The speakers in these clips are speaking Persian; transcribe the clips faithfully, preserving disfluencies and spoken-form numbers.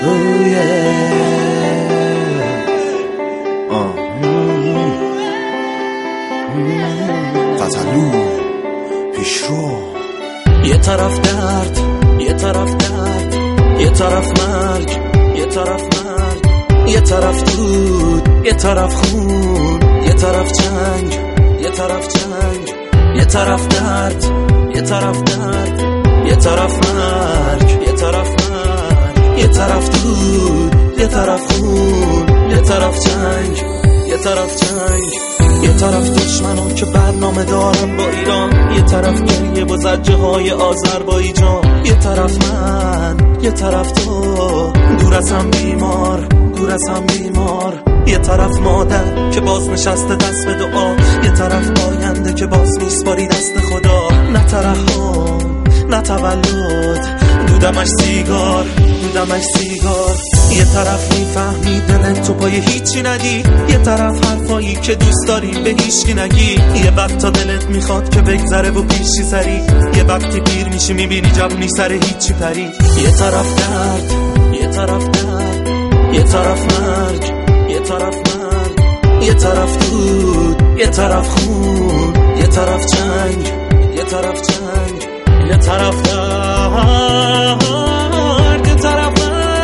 قتلو پیشرو، یه طرف درد، یه طرف درد، یه طرف مرگ، یه طرف مرگ، یه طرف دود، یه طرف خون، یه طرف جنگ، یه طرف جنگ، یه طرف درد، یه طرف درد، یه طرف مرگ، یه طرف مرگ، یه طرف دود، یه طرف خون، یه طرف جنگ، یه طرف جنگ، یه طرف دشمنان که برنامه دارن با ایران، یه طرف گریه با زجه های آذربایجان، یه طرف من، یه طرف تو، دور از هم بیمار، دور از هم بیمار، یه طرف مادر که باز نشسته دست به دعا، یه طرف آینده که باز میسپاری دست خدا، نه ترحم نه تولد، دودمش سیگار، دودمش سیگار، یه طرف میفهمی دلت تو پای هیچی ندی، یه طرف حرفایی که دوست داری به هیچکی نگی، یه وقت تا دلت میخواد که بگذره و پیشی سری، یه وقتی پیر میشی میبینی جوونی سر هیچی پری، یه طرف درد، یه طرف درد، یه طرف مرگ، یه طرف مرگ، یه طرف دود، یه طرف خون، یه طرف جنگ، یه طرف جنگ، یه طرف درد، یه طرف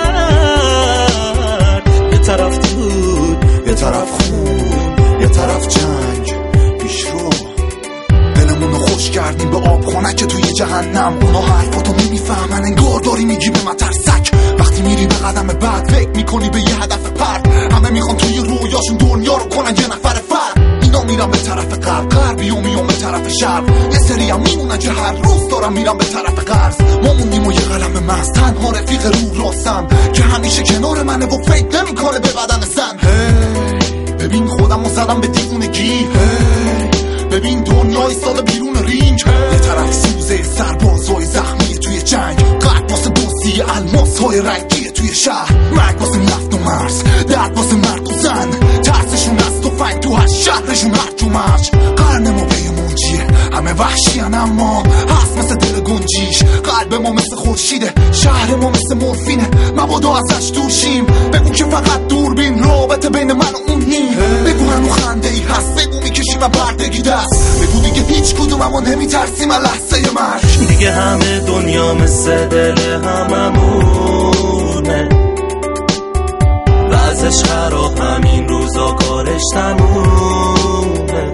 مرگ، یه طرف دود، یه طرف خون، یه طرف جنگ. پیشرو دلمونو خوش کردیم به آب خونک توی جهنم، اونا حرفاتو نمیفهمن انگار داری میگی به من ترسک، وقتی میری به قدم بعد فکر میکنی به یه هدف پرد، همه میخوان توی رویاشون دنیا رو کنن یه نفر فرد، اینا میرن به طرف غرب، غربی و میون به طرف شرق، یه سری هم میمونن که هر روز دارن میرن به طرف قرض، ما موندیم و یه قلم مست، تنها رفیق رو راستم که همیشه کنار منه و فکر نمیکنه به بدن زن. هی ببین خودم و زدم به دیوونگی، هی ببین دنیای سال بیرون رینگ، یه طرف سوزه سربازای زخمی توی جنگ، قلب واسه بوسی الماس های رنگی توی شهر، مرگ واسه نفت و مرز، درد واسه مرد و زن، ترسشون از تفنگ تو هر شهرشون هرج و مرج، قرن ما به موجیه همه وحشیان اما هست مثل دل گنجیش، قلب ما مثل خورشیده، شهر ما مثل مورفینه، مبادا ازش دور شیم، بگو که فقط دوربین رابطه بین من و اون نیم، بگو هنو خنده ای هست، بگو میکشیم و بردگی دست، بگو دیگه هیچ کدوم اما نمیترسیم از لحظه مرگ، دیگه همه دنیا مثل دل هممونه، وضعش خراب همین روزا کارش تمومه،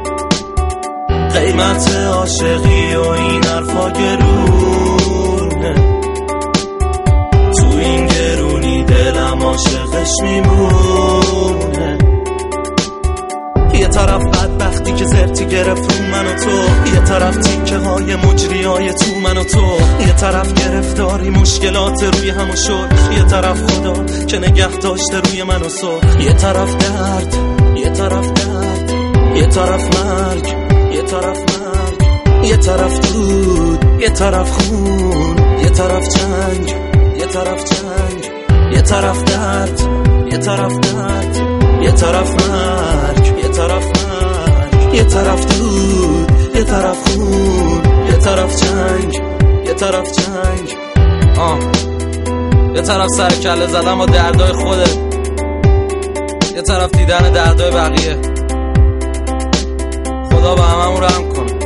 قیمت عاشقی و این حرفا گرونه، تو این گرونی دلم عاشقش میمونه، یه طرف بدبختی که زرتی گرفت من و تو، یه طرف تیکه های مجری های تو من و تو، یه طرف گرفتاری مشکلات روی همو شد، یه طرف خدا که نگه داشته روی من و سو، یه طرف درد، یه طرف درد، یه طرف مرگ، یه طرف مرگ، یه طرف دود، یه طرف خون، یه طرف جنگ، یه طرف جنگ، یه طرف درد، یه طرف درد، یه طرف مرگ، یه طرف مرگ، یه طرف دود، یه طرف خون، یه طرف جنگ، یه طرف جنگ، آه یه طرف سر کله زدن با دردای خودت، یه طرف دیدن دردای بقیه، خدا به هممون رحم کنه.